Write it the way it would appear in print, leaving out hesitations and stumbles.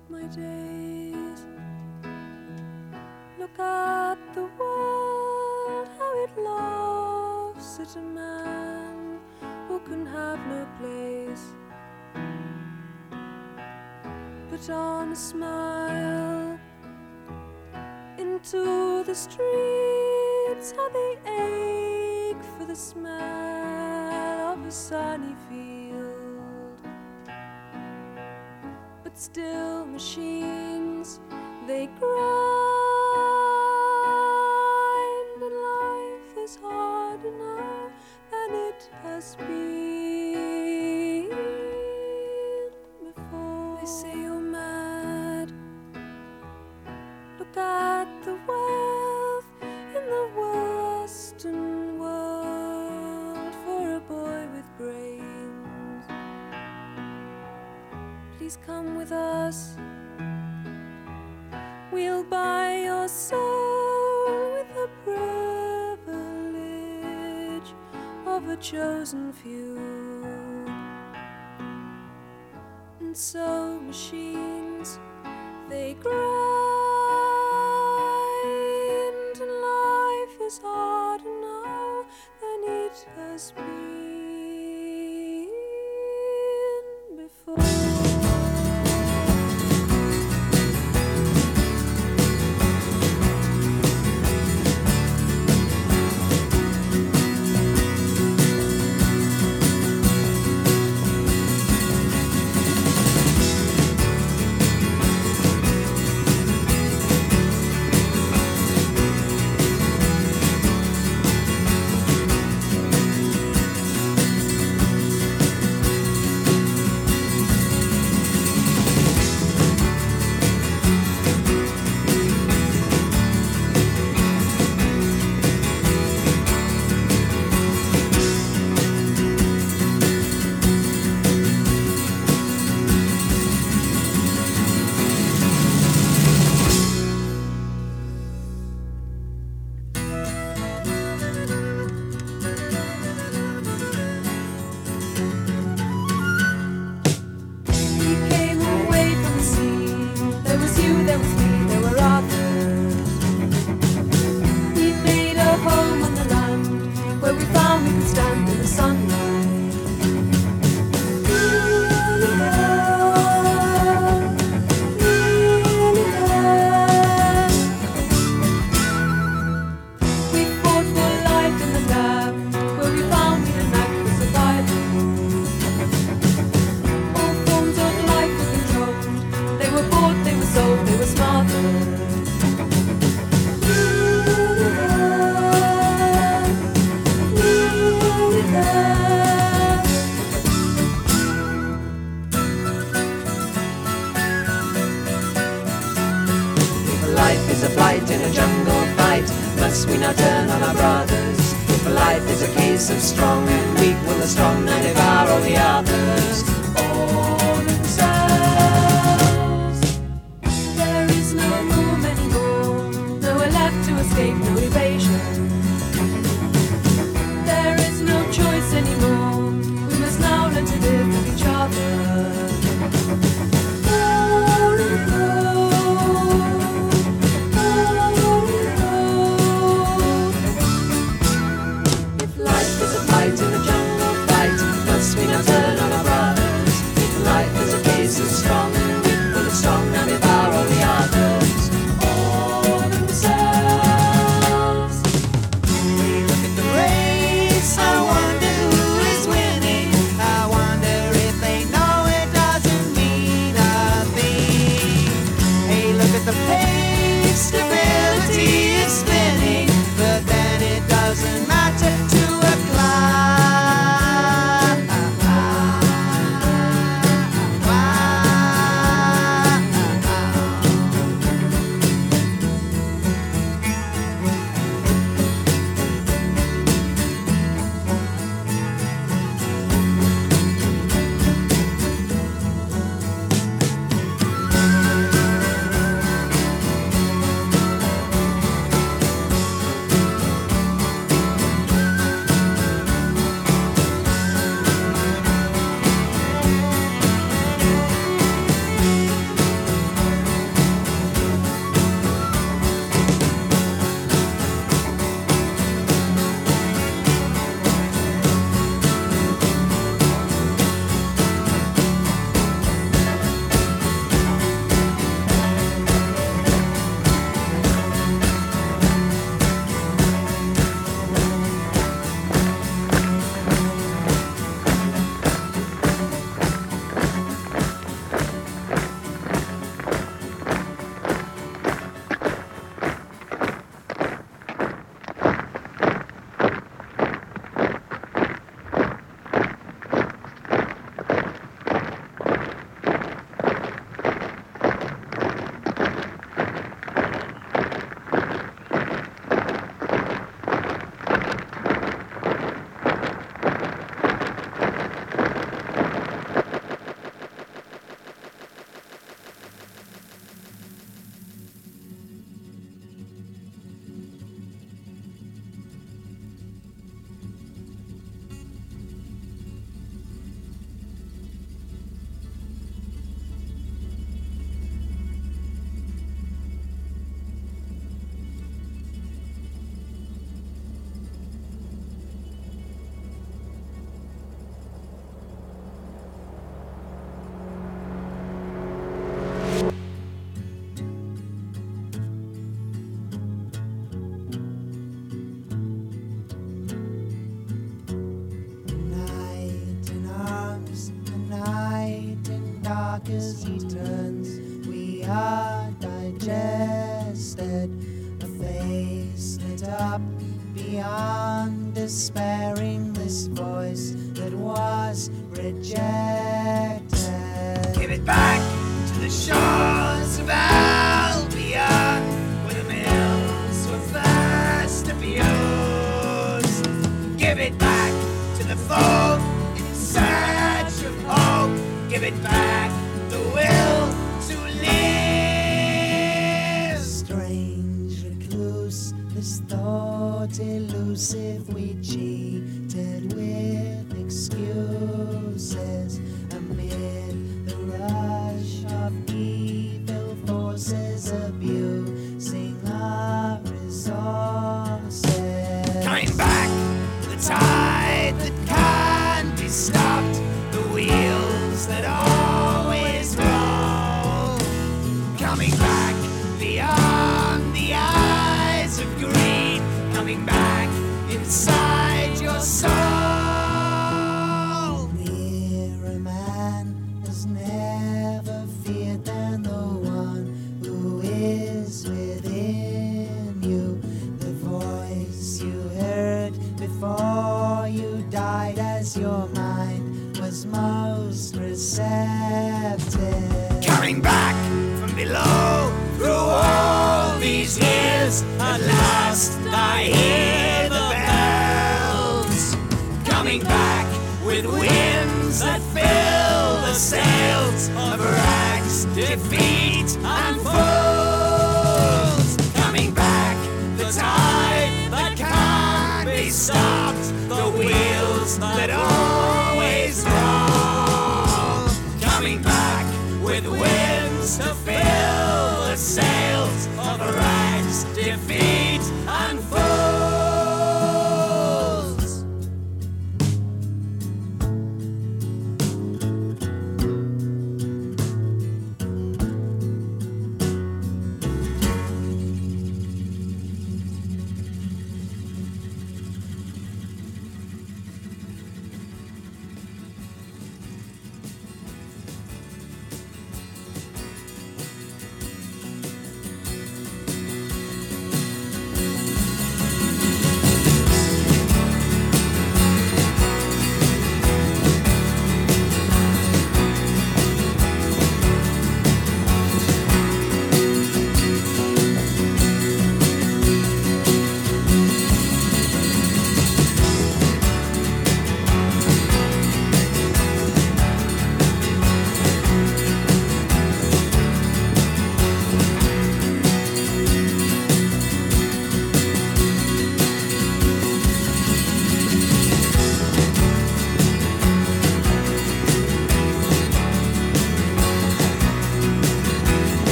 make my days. Look at the world, how it laughs at a man who can have no place. Put on a smile into the streets, how they ache for the smell of a sunny field. But still machines, they grind, and life is harder now than it has been before. They say you're mad. Look at the wealth in the Western world for a boy with brains. Please come with us. We'll buy your soul with the privilege of a chosen few. And so machines, they grind, and life is harder now than it has been before. Life is a flight in a jungle fight. Must we now turn on our brothers? If life is a case of strong and weak, will the strong now devour all the others? All themselves. There is no room anymore, nowhere left to escape, no evasion. There is no choice anymore, we must now learn to live with each other. In a jungle fight, must we now turn on our brothers? as he turns. We are digested, a face lit up beyond despairing, this voice that was rejected. Give it back to the shores of Albion, where the mills were first abused. Give it back to the folk in search of hope. Give it back the will to live. Strange recluse, this thought elusive, we cheated with excuses amid the rush of evil forces abusing our resources. Coming back, the tide that can't be stopped, the wheels that always roll. Coming back beyond the eyes of greed, coming back inside your soul. Nearer man has never feared than the one who is within you. The voice you heard before you died, as your mind was most receptive. Coming back from below through all these years, at last I hear the bells. Coming back with winds that fill the sails of rags, defeat and foes. Coming back, the tide that can't be stopped, the wheels that always roll. Coming back with winds to fill the sails of rags, defeat and foes.